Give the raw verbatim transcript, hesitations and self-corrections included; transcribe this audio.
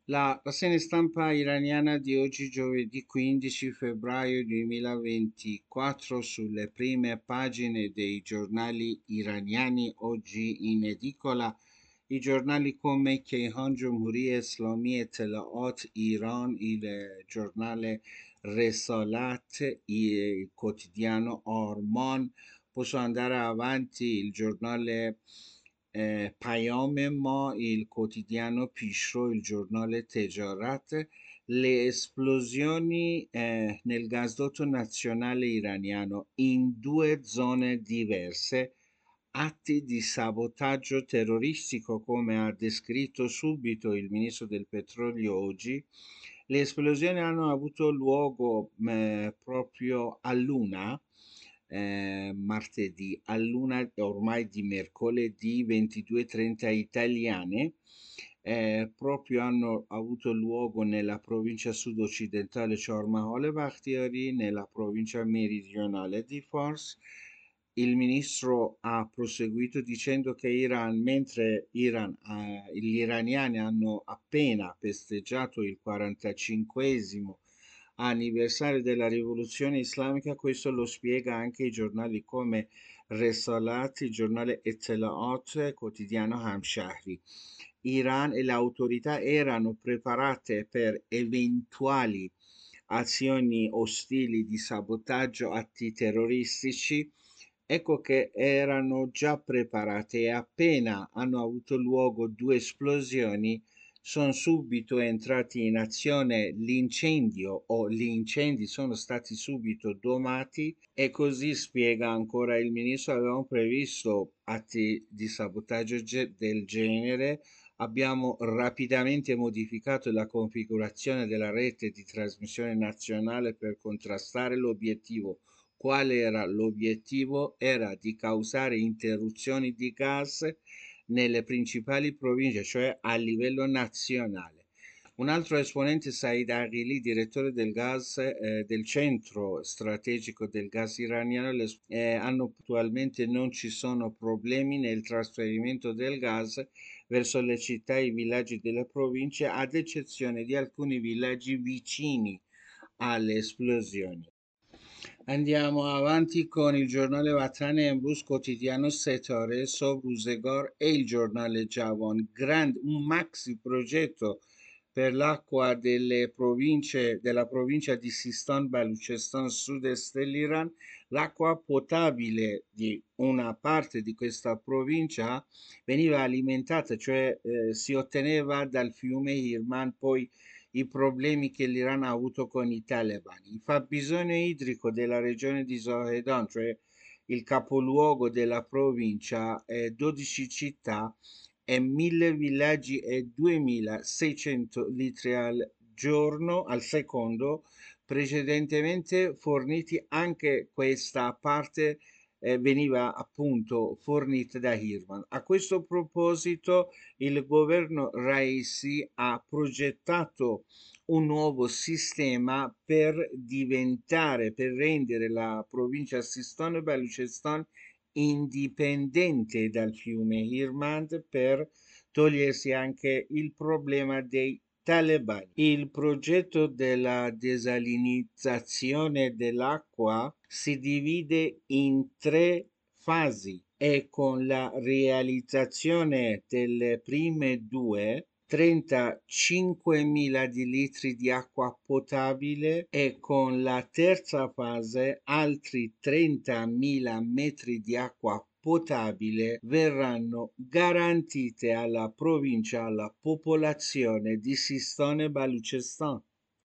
La rassegna stampa iraniana di oggi, giovedì quindici febbraio duemilaventiquattro, sulle prime pagine dei giornali iraniani oggi in edicola. I giornali come Kayhan Jumhuri Islami Ettelaat Iran, il giornale Resalat, il quotidiano Arman. Posso andare avanti, il giornale eh, Payam Ma, il quotidiano Pishro, il giornale Tejarat. Le esplosioni eh, nel gasdotto nazionale iraniano in due zone diverse, atti di sabotaggio terroristico, come ha descritto subito il ministro del petrolio oggi. Le esplosioni hanno avuto luogo eh, proprio a luna, eh, martedì, a luna ormai di mercoledì ventidue e trenta italiane. Eh, proprio hanno avuto luogo nella provincia sud-occidentale Chormahole Bakhtiari, nella provincia meridionale di Fars. Il ministro ha proseguito dicendo che Iran, mentre Iran, eh, gli iraniani hanno appena festeggiato il quarantacinquesimo anniversario della rivoluzione islamica, questo lo spiega anche i giornali come Resalat, il giornale Ettelaat, quotidiano Hamshahri. Iran e le autorità erano preparate per eventuali azioni ostili di sabotaggio, atti terroristici. Ecco che erano già preparate, e appena hanno avuto luogo due esplosioni sono subito entrati in azione l'incendio o gli incendi sono stati subito domati, e così spiega ancora il ministro: avevamo previsto atti di sabotaggio ge- del genere, abbiamo rapidamente modificato la configurazione della rete di trasmissione nazionale per contrastare l'obiettivo. Qual era l'obiettivo? Era di causare interruzioni di gas nelle principali province, cioè a livello nazionale. Un altro esponente, Said Aghili, direttore del gas eh, del centro strategico del gas iraniano, le, eh, hanno attualmente non ci sono problemi nel trasferimento del gas verso le città e i villaggi delle province, ad eccezione di alcuni villaggi vicini alle esplosioni. Andiamo avanti con il giornale Vatan Emruz, quotidiano Setare, Sob Ruzegar e il giornale Javan. Grand, un maxi progetto per l'acqua delle province, della provincia di Sistan, Baluchistan, sud-est dell'Iran. L'acqua potabile di una parte di questa provincia veniva alimentata, cioè eh, si otteneva dal fiume Irman, poi i problemi che l'Iran ha avuto con i talebani. Il fabbisogno idrico della regione di Zohedan, cioè il capoluogo della provincia, è dodici città e mille villaggi e duemilaseicento litri al giorno, al secondo. Precedentemente forniti anche questa parte eh, veniva appunto fornita da Hirman. A questo proposito il governo Raisi ha progettato un nuovo sistema per diventare, per rendere la provincia Sistan e Baluchistan indipendente dal fiume Hirmand, per togliersi anche il problema dei talebani. Il progetto della desalinizzazione dell'acqua si divide in tre fasi, e con la realizzazione delle prime due trentacinquemila di litri di acqua potabile, e con la terza fase altri trentamila metri di acqua potabile verranno garantite alla provincia, alla popolazione di Sistan e Baluchistan.